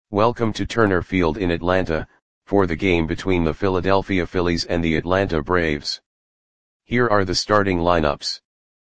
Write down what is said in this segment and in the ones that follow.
Welcome to Turner Field in Atlanta, for the game between the Philadelphia Phillies and the Atlanta Braves. Here are the starting lineups.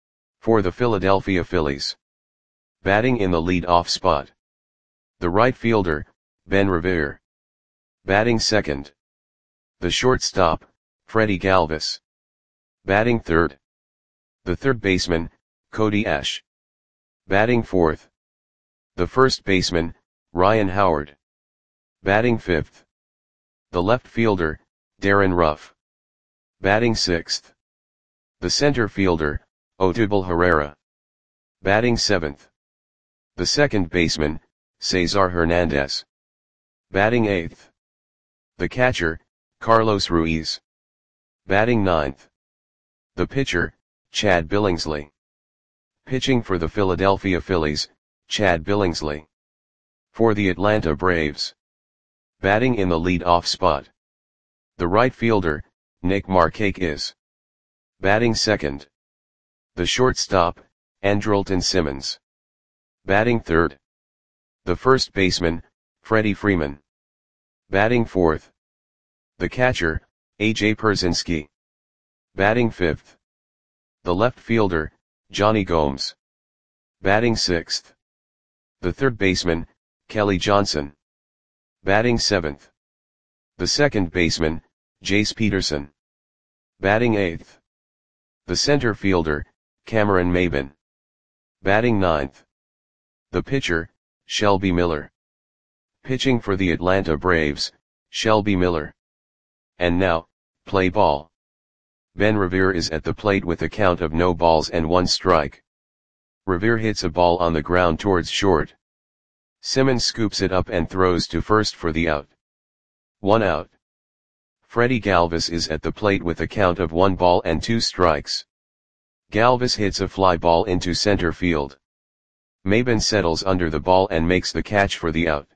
For the Philadelphia Phillies. Batting in the lead-off spot. The right fielder, Ben Revere. Batting second. The shortstop, Freddie Galvis. Batting third. The third baseman, Cody Ash. Batting fourth. The first baseman, Ryan Howard. Batting fifth. The left fielder, Darin Ruf. Batting sixth. The center fielder, Odubel Herrera. Batting seventh. The second baseman, Cesar Hernandez. Batting eighth. The catcher, Carlos Ruiz. Batting ninth. The pitcher, Chad Billingsley. Pitching for the Philadelphia Phillies, Chad Billingsley. For the Atlanta Braves. Batting in the lead-off spot. The right fielder, Nick Markakis. Batting second. The shortstop, Andrelton Simmons. Batting third. The first baseman, Freddie Freeman. Batting fourth. The catcher, A.J. Pierzynski. Batting fifth. The left fielder, Jonny Gomes. Batting sixth. The third baseman, Kelly Johnson. Batting seventh. The second baseman, Jace Peterson. Batting eighth. The center fielder, Cameron Maybin. Batting ninth. The pitcher, Shelby Miller. Pitching for the Atlanta Braves, Shelby Miller. And now, play ball. Ben Revere is at the plate with a count of no balls and one strike. Revere hits a ball on the ground towards short. Simmons scoops it up and throws to first for the out. 1 out. Freddie Galvis is at the plate with a count of 1 ball and 2 strikes. Galvis hits a fly ball into center field. Maybin settles under the ball and makes the catch for the out.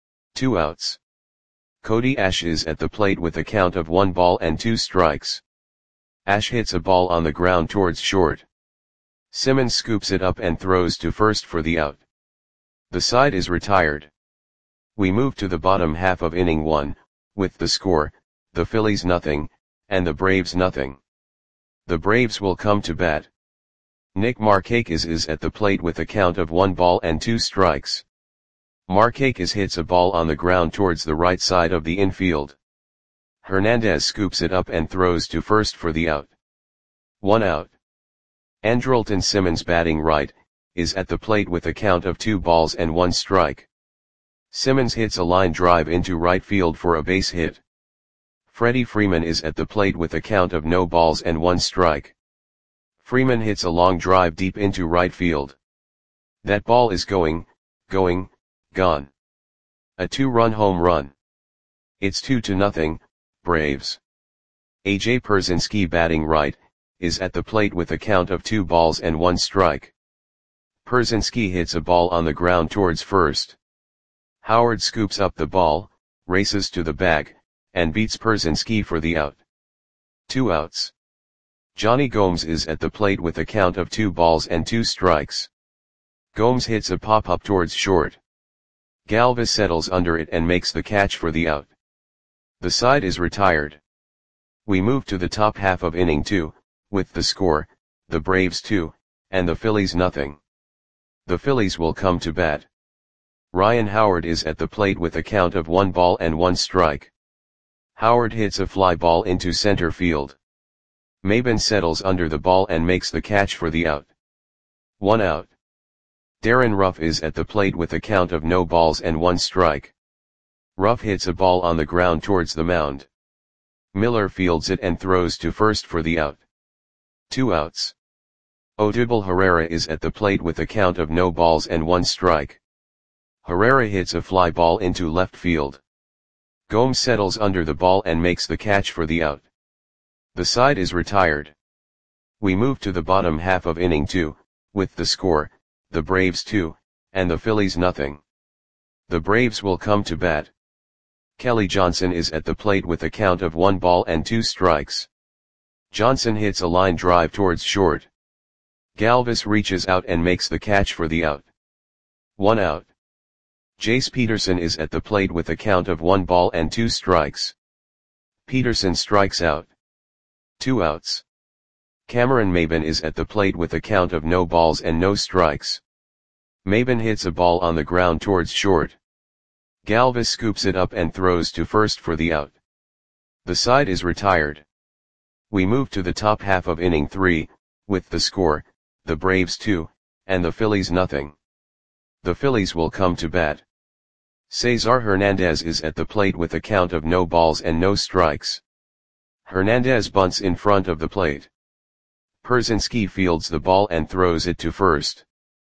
2 outs. Cody Ash is at the plate with a count of 1 ball and 2 strikes. Ash hits a ball on the ground towards short. Simmons scoops it up and throws to first for the out. The side is retired. We move to the bottom half of inning 1, with the score, the Phillies nothing, and the Braves nothing. The Braves will come to bat. Nick Markakis is at the plate with a count of 1 ball and 2 strikes. Markakis hits a ball on the ground towards the right side of the infield. Hernandez scoops it up and throws to first for the out. 1 out. Andrelton Simmons, batting right, is at the plate with a count of 2 balls and 1 strike. Simmons hits a line drive into right field for a base hit. Freddie Freeman is at the plate with a count of no balls and 1 strike. Freeman hits a long drive deep into right field. That ball is gone. A 2-run home run. It's 2-0, Braves. A.J. Pierzynski, batting right, is at the plate with a count of 2 balls and 1 strike. Pierzynski hits a ball on the ground towards first. Howard scoops up the ball, races to the bag, and beats Pierzynski for the out. 2 outs. Jonny Gomes is at the plate with a count of 2 balls and 2 strikes. Gomes hits a pop-up towards short. Galvis settles under it and makes the catch for the out. The side is retired. We move to the top half of inning 2, with the score, the Braves 2, and the Phillies nothing. The Phillies will come to bat. Ryan Howard is at the plate with a count of 1 ball and 1 strike. Howard hits a fly ball into center field. Maybin settles under the ball and makes the catch for the out. 1 out. Darin Ruf is at the plate with a count of no balls and 1 strike. Ruf hits a ball on the ground towards the mound. Miller fields it and throws to first for the out. 2 outs. Odubel Herrera is at the plate with a count of no balls and 1 strike. Herrera hits a fly ball into left field. Gomes settles under the ball and makes the catch for the out. The side is retired. We move to the bottom half of inning 2, with the score, the Braves 2, and the Phillies nothing. The Braves will come to bat. Kelly Johnson is at the plate with a count of 1 ball and 2 strikes. Johnson hits a line drive towards short. Galvis reaches out and makes the catch for the out. 1 out. Jace Peterson is at the plate with a count of 1 ball and 2 strikes. Peterson strikes out. 2 outs. Cameron Maybin is at the plate with a count of no balls and no strikes. Maybin hits a ball on the ground towards short. Galvis scoops it up and throws to first for the out. The side is retired. We move to the top half of inning 3, with the score, the Braves 2, and the Phillies nothing. The Phillies will come to bat. Cesar Hernandez is at the plate with a count of no balls and no strikes. Hernandez bunts in front of the plate. Pierzynski fields the ball and throws it to first.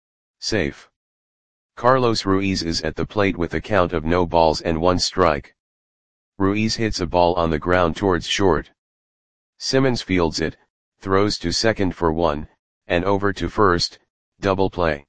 Safe. Carlos Ruiz is at the plate with a count of no balls and 1 strike. Ruiz hits a ball on the ground towards short. Simmons fields it, throws to second for 1, and over to first, double play.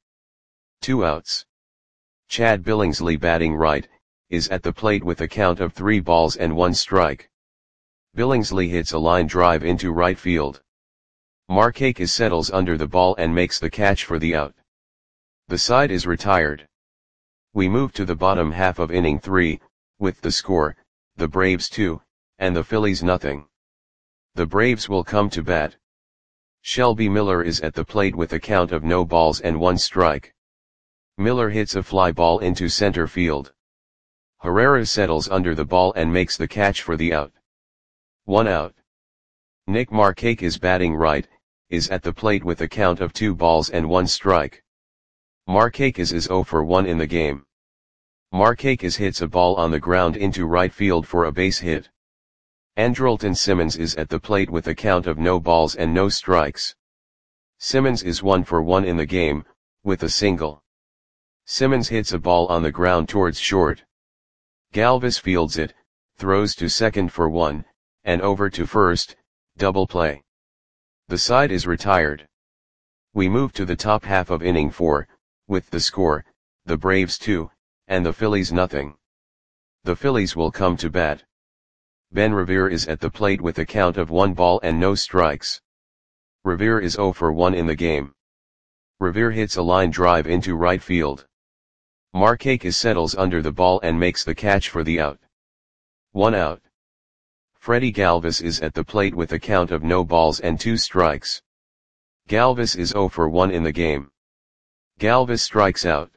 2 outs. Chad Billingsley batting right, is at the plate with a count of 3 balls and 1 strike. Billingsley hits a line drive into right field. Markakis settles under the ball and makes the catch for the out. The side is retired. We move to the bottom half of inning 3, with the score, the Braves 2, and the Phillies nothing. The Braves will come to bat. Shelby Miller is at the plate with a count of no balls and 1 strike. Miller hits a fly ball into center field. Herrera settles under the ball and makes the catch for the out. 1 out. Nick Markakis batting right, is at the plate with a count of 2 balls and 1 strike. Markakis is 0 for 1 in the game. Markakis hits a ball on the ground into right field for a base hit. Andrelton Simmons is at the plate with a count of no balls and no strikes. Simmons is 1 for 1 in the game, with a single. Simmons hits a ball on the ground towards short. Galvis fields it, throws to second for 1, and over to first, double play. The side is retired. We move to the top half of inning 4, with the score, the Braves 2, and the Phillies nothing. The Phillies will come to bat. Ben Revere is at the plate with a count of 1 ball and no strikes. Revere is 0 for 1 in the game. Revere hits a line drive into right field. Markakis settles under the ball and makes the catch for the out. 1 out. Freddie Galvis is at the plate with a count of no balls and 2 strikes. Galvis is 0 for 1 in the game. Galvis strikes out.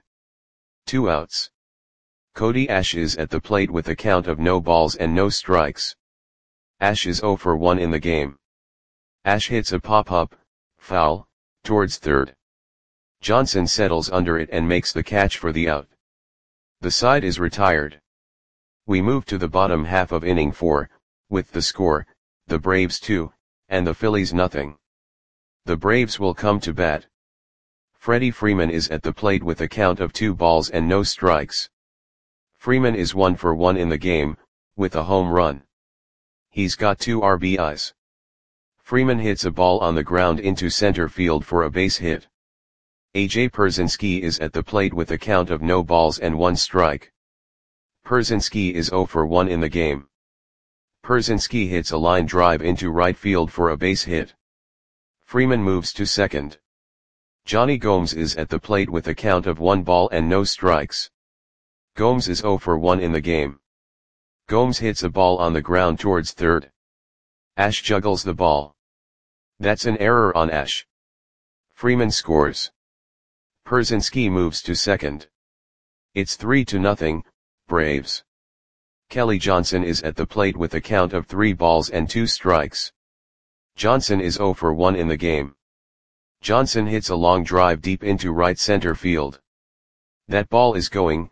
2 outs. Cody Ash is at the plate with a count of no balls and no strikes. Ash is 0 for 1 in the game. Ash hits a pop-up, foul, towards third. Johnson settles under it and makes the catch for the out. The side is retired. We move to the bottom half of inning 4, with the score, the Braves 2, and the Phillies nothing. The Braves will come to bat. Freddie Freeman is at the plate with a count of 2 balls and no strikes. Freeman is 1 for 1 in the game, with a home run. He's got 2 RBIs. Freeman hits a ball on the ground into center field for a base hit. AJ Pierzynski is at the plate with a count of no balls and 1 strike. Pierzynski is 0 for 1 in the game. Pierzynski hits a line drive into right field for a base hit. Freeman moves to second. Johnny Gomes is at the plate with a count of 1 ball and no strikes. Gomes is 0 for 1 in the game. Gomes hits a ball on the ground towards third. Ash juggles the ball. That's an error on Ash. Freeman scores. Pierzynski moves to second. It's 3-0, Braves. Kelly Johnson is at the plate with a count of 3 balls and 2 strikes. Johnson is 0 for 1 in the game. Johnson hits a long drive deep into right center field. That ball is gone.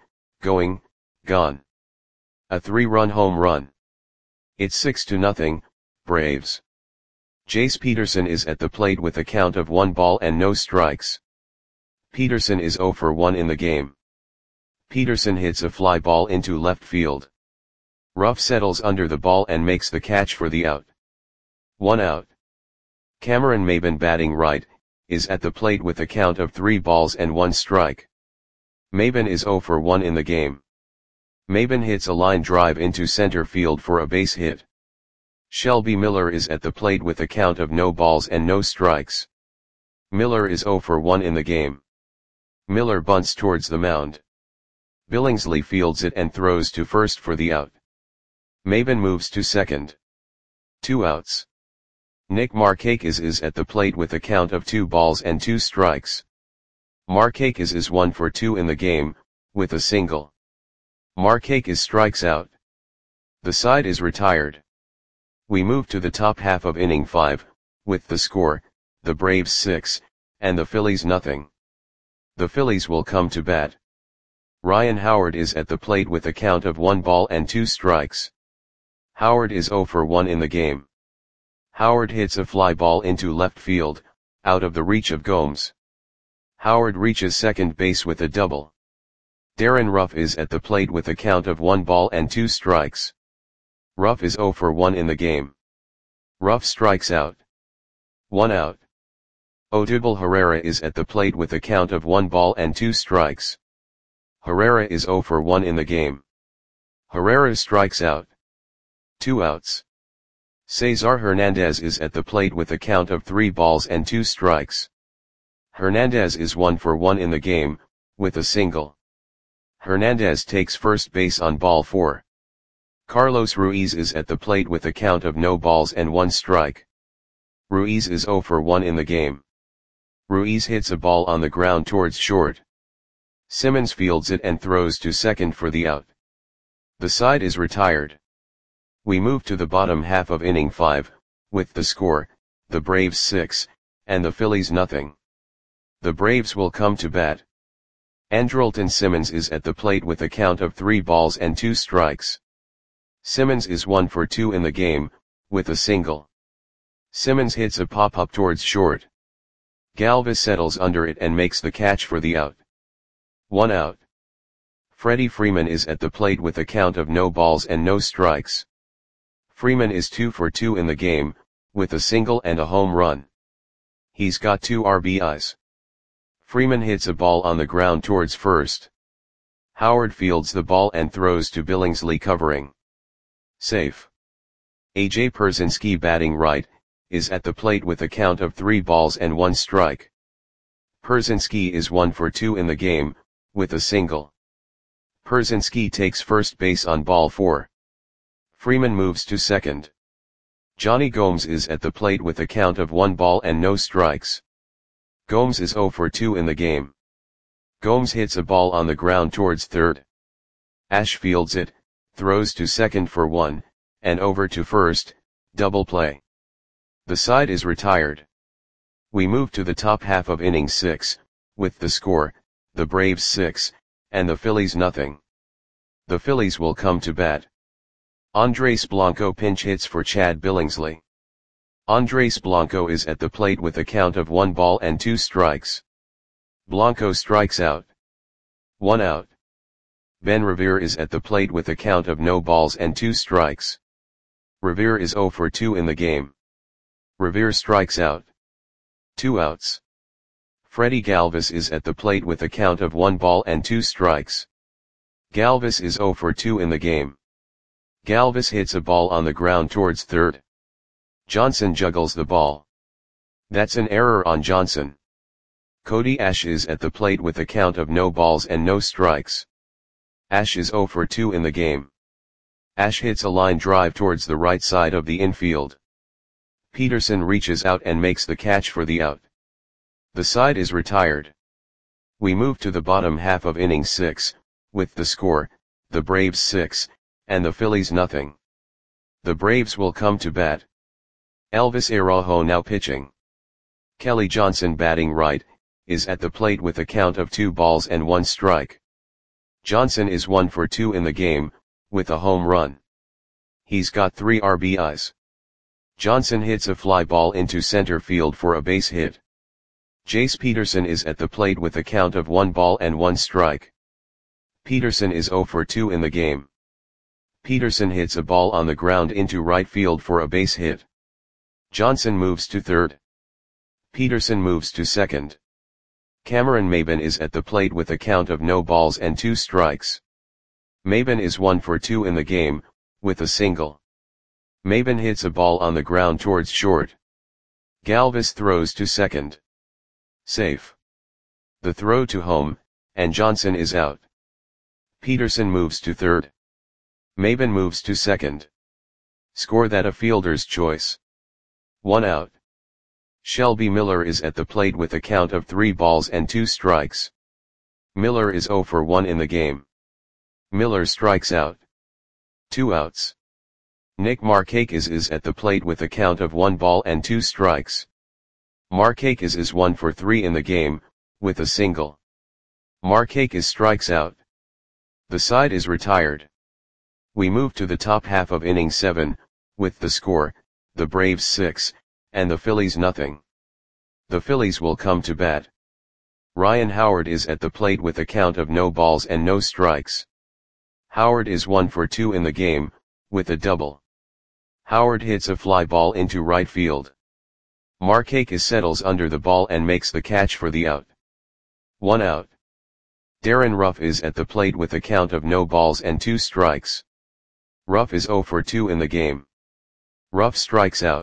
A 3-run home run. It's 6-0, Braves. Jace Peterson is at the plate with a count of 1 ball and no strikes. Peterson is 0 for 1 in the game. Peterson hits a fly ball into left field. Ruff settles under the ball and makes the catch for the out. 1 out. Cameron Maybin batting right, is at the plate with a count of 3 balls and 1 strike. Maybin is 0 for 1 in the game. Maybin hits a line drive into center field for a base hit. Shelby Miller is at the plate with a count of no balls and no strikes. Miller is 0 for 1 in the game. Miller bunts towards the mound. Billingsley fields it and throws to first for the out. Maben moves to second. 2 outs. Nick Markakis is at the plate with a count of 2 balls and 2 strikes. Markakis is 1 for 2 in the game, with a single. Markakis strikes out. The side is retired. We move to the top half of inning 5, with the score, the Braves 6, and the Phillies nothing. The Phillies will come to bat. Ryan Howard is at the plate with a count of 1 ball and 2 strikes. Howard is 0 for 1 in the game. Howard hits a fly ball into left field, out of the reach of Gomes. Howard reaches second base with a double. Darren Ruff is at the plate with a count of 1 ball and 2 strikes. Ruff is 0 for 1 in the game. Ruff strikes out. 1 out. Odubel Herrera is at the plate with a count of 1 ball and 2 strikes. Herrera is 0 for 1 in the game. Herrera strikes out. 2 outs. Cesar Hernandez is at the plate with a count of 3 balls and 2 strikes. Hernandez is 1 for 1 in the game, with a single. Hernandez takes first base on ball 4. Carlos Ruiz is at the plate with a count of no balls and 1 strike. Ruiz is 0 for 1 in the game. Ruiz hits a ball on the ground towards short. Simmons fields it and throws to second for the out. The side is retired. We move to the bottom half of inning 5, with the score, the Braves 6, and the Phillies nothing. The Braves will come to bat. Andrelton Simmons is at the plate with a count of 3 balls and 2 strikes. Simmons is 1 for 2 in the game, with a single. Simmons hits a pop-up towards short. Galvis settles under it and makes the catch for the out. 1 out. Freddie Freeman is at the plate with a count of no balls and no strikes. Freeman is 2 for 2 in the game, with a single and a home run. He's got 2 RBIs. Freeman hits a ball on the ground towards first. Howard fields the ball and throws to Billingsley covering. Safe. AJ Pierzynski batting right, is at the plate with a count of 3 balls and 1 strike. Pierzynski is 1 for 2 in the game, with a single. Pierzynski takes first base on ball 4. Freeman moves to second. Johnny Gomes is at the plate with a count of 1 ball and no strikes. Gomes is 0 for 2 in the game. Gomes hits a ball on the ground towards third. Ash fields it, throws to second for 1, and over to first, double play. The side is retired. We move to the top half of inning 6, with the score, the Braves 6, and the Phillies nothing. The Phillies will come to bat. Andres Blanco pinch hits for Chad Billingsley. Andres Blanco is at the plate with a count of 1 ball and 2 strikes. Blanco strikes out. 1 out. Ben Revere is at the plate with a count of no balls and 2 strikes. Revere is 0 for 2 in the game. Revere strikes out. 2 outs. Freddie Galvis is at the plate with a count of 1 ball and 2 strikes. Galvis is 0 for 2 in the game. Galvis hits a ball on the ground towards third. Johnson juggles the ball. That's an error on Johnson. Cody Ash is at the plate with a count of no balls and no strikes. Ash is 0 for 2 in the game. Ash hits a line drive towards the right side of the infield. Peterson reaches out and makes the catch for the out. The side is retired. We move to the bottom half of inning 6, with the score, the Braves 6, and the Phillies nothing. The Braves will come to bat. Elvis Araujo now pitching. Kelly Johnson batting right, is at the plate with a count of 2 balls and 1 strike. Johnson is 1 for 2 in the game, with a home run. He's got 3 RBIs. Johnson hits a fly ball into center field for a base hit. Jace Peterson is at the plate with a count of 1 ball and 1 strike. Peterson is 0 for 2 in the game. Peterson hits a ball on the ground into right field for a base hit. Johnson moves to third. Peterson moves to second. Cameron Maben is at the plate with a count of no balls and 2 strikes. Maben is 1 for 2 in the game, with a single. Maben hits a ball on the ground towards short. Galvis throws to second. Safe. The throw to home, and Johnson is out. Peterson moves to third. Maben moves to second. Score that a fielder's choice. 1 out. Shelby Miller is at the plate with a count of 3 balls and 2 strikes. Miller is 0 for 1 in the game. Miller strikes out. 2 outs. Nick Markakis is at the plate with a count of 1 ball and 2 strikes. Markakis is 1 for 3 in the game, with a single. Markakis strikes out. The side is retired. We move to the top half of inning 7, with the score, the Braves 6, and the Phillies nothing. The Phillies will come to bat. Ryan Howard is at the plate with a count of no balls and no strikes. Howard is 1 for 2 in the game, with a double. Howard hits a fly ball into right field. Markakis settles under the ball and makes the catch for the out. 1 out. Darren Ruff is at the plate with a count of no balls and 2 strikes. Ruff is 0 for 2 in the game. Ruff strikes out.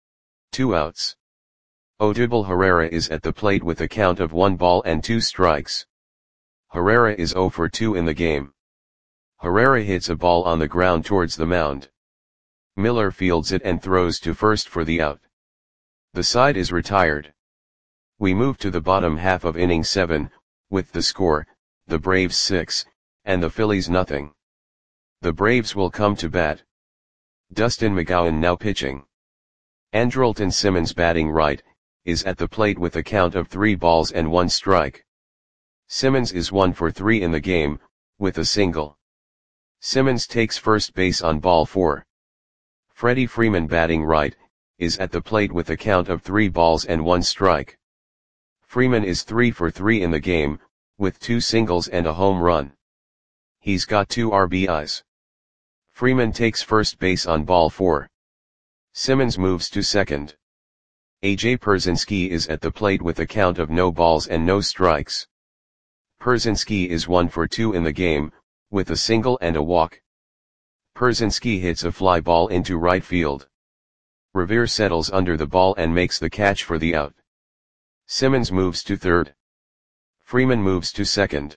2 outs. Odubel Herrera is at the plate with a count of 1 ball and 2 strikes. Herrera is 0 for 2 in the game. Herrera hits a ball on the ground towards the mound. Miller fields it and throws to first for the out. The side is retired. We move to the bottom half of inning 7, with the score, the Braves 6, and the Phillies nothing. The Braves will come to bat. Dustin McGowan now pitching. Andrelton Simmons batting right, is at the plate with a count of 3 balls and 1 strike. Simmons is 1 for 3 in the game, with a single. Simmons takes first base on ball 4. Freddie Freeman batting right, is at the plate with a count of 3 balls and 1 strike. Freeman is 3 for 3 in the game, with 2 singles and a home run. He's got 2 RBIs. Freeman takes first base on ball 4. Simmons moves to second. A.J. Pierzynski is at the plate with a count of no balls and no strikes. Pierzynski is 1 for 2 in the game, with a single and a walk. Pierzynski hits a fly ball into right field. Revere settles under the ball and makes the catch for the out. Simmons moves to third. Freeman moves to second.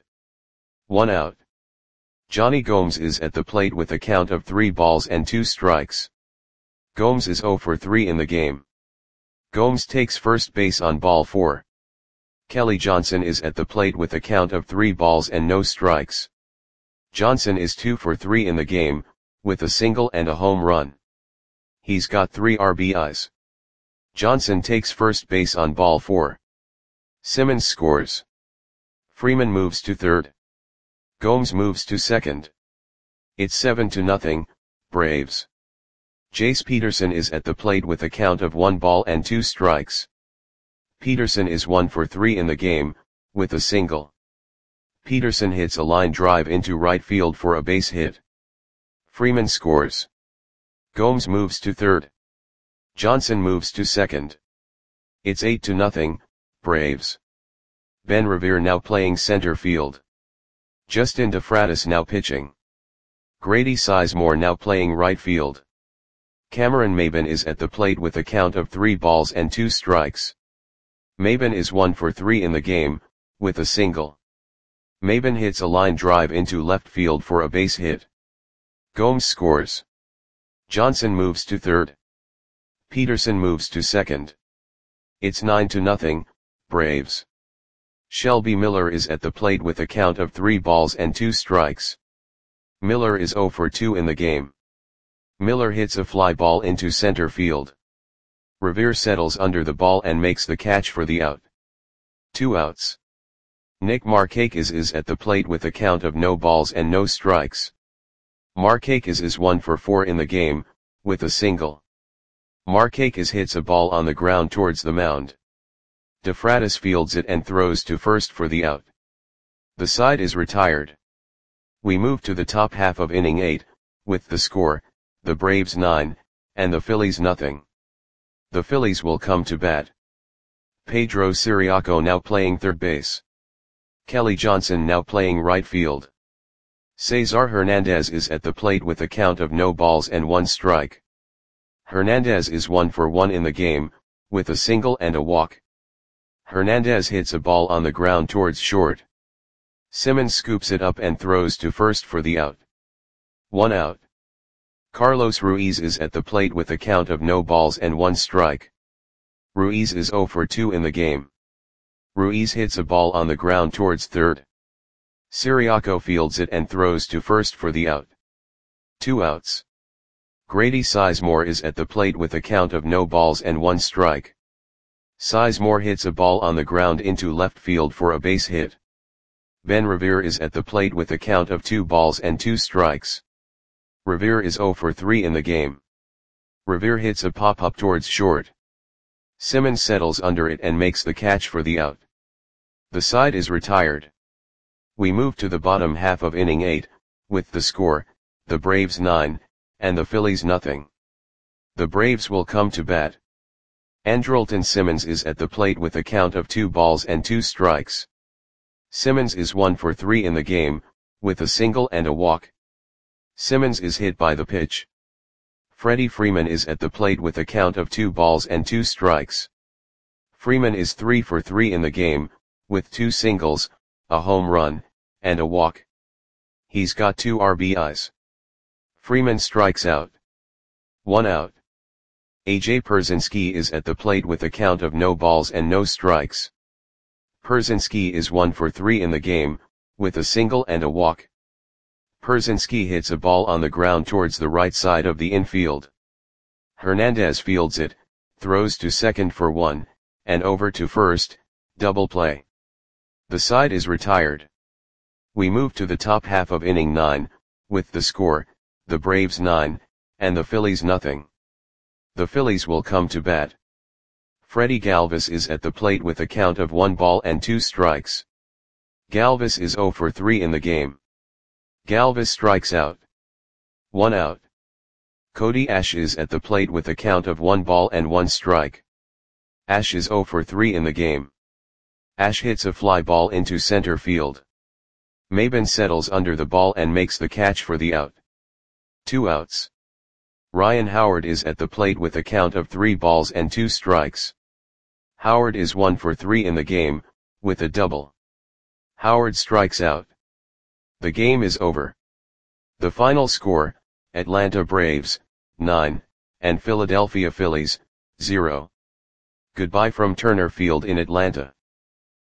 1 out. Johnny Gomes is at the plate with a count of 3 balls and 2 strikes. Gomes is 0 for 3 in the game. Gomes takes first base on ball 4. Kelly Johnson is at the plate with a count of 3 balls and no strikes. Johnson is 2 for 3 in the game, with a single and a home run. He's got 3 RBIs. Johnson takes first base on ball 4. Simmons scores. Freeman moves to third. Gomes moves to second. It's 7-0, Braves. Jace Peterson is at the plate with a count of 1 ball and 2 strikes. Peterson is 1 for 3 in the game, with a single. Peterson hits a line drive into right field for a base hit. Freeman scores. Gomes moves to third. Johnson moves to second. It's 8-0, Braves. Ben Revere now playing center field. Justin DeFratis now pitching. Grady Sizemore now playing right field. Cameron Maben is at the plate with a count of 3 balls and 2 strikes. Maben is 1 for 3 in the game, with a single. Maben hits a line drive into left field for a base hit. Gomes scores. Johnson moves to third. Peterson moves to second. It's 9-0, Braves. Shelby Miller is at the plate with a count of 3 balls and 2 strikes. Miller is 0 for 2 in the game. Miller hits a fly ball into center field. Revere settles under the ball and makes the catch for the out. 2 outs. Nick Markakis is at the plate with a count of no balls and no strikes. Markakis is 1 for 4 in the game, with a single. Markakis hits a ball on the ground towards the mound. DeFratis fields it and throws to first for the out. The side is retired. We move to the top half of inning 8, with the score, the Braves 9, and the Phillies nothing. The Phillies will come to bat. Pedro Siriaco now playing third base. Kelly Johnson now playing right field. Cesar Hernandez is at the plate with a count of no balls and 1 strike. Hernandez is 1 for 1 in the game, with a single and a walk. Hernandez hits a ball on the ground towards short. Simmons scoops it up and throws to first for the out. 1 out. Carlos Ruiz is at the plate with a count of no balls and 1 strike. Ruiz is 0 for 2 in the game. Ruiz hits a ball on the ground towards third. Ciriaco fields it and throws to first for the out. 2 outs. Grady Sizemore is at the plate with a count of no balls and 1 strike. Sizemore hits a ball on the ground into left field for a base hit. Ben Revere is at the plate with a count of 2 balls and 2 strikes. Revere is 0 for 3 in the game. Revere hits a pop-up towards short. Simmons settles under it and makes the catch for the out. The side is retired. We move to the bottom half of inning 8, with the score, the Braves 9, and the Phillies nothing. The Braves will come to bat. Andrelton Simmons is at the plate with a count of 2 balls and 2 strikes. Simmons is 1 for 3 in the game, with a single and a walk. Simmons is hit by the pitch. Freddie Freeman is at the plate with a count of 2 balls and 2 strikes. Freeman is 3 for 3 in the game, with 2 singles, a home run, and a walk. He's got 2 RBIs. Freeman strikes out. 1 out. AJ Pierzynski is at the plate with a count of no balls and no strikes. Pierzynski is 1 for 3 in the game, with a single and a walk. Pierzynski hits a ball on the ground towards the right side of the infield. Hernandez fields it, throws to second for 1, and over to first, double play. The side is retired. We move to the top half of inning 9, with the score, the Braves 9, and the Phillies nothing. The Phillies will come to bat. Freddie Galvis is at the plate with a count of 1 ball and 2 strikes. Galvis is 0 for 3 in the game. Galvis strikes out. 1 out. Cody Ash is at the plate with a count of 1 ball and 1 strike. Ash is 0 for 3 in the game. Ash hits a fly ball into center field. Maben settles under the ball and makes the catch for the out. 2 outs. Ryan Howard is at the plate with a count of 3 balls and 2 strikes. Howard is 1 for 3 in the game, with a double. Howard strikes out. The game is over. The final score, Atlanta Braves, 9, and Philadelphia Phillies, 0. Goodbye from Turner Field in Atlanta.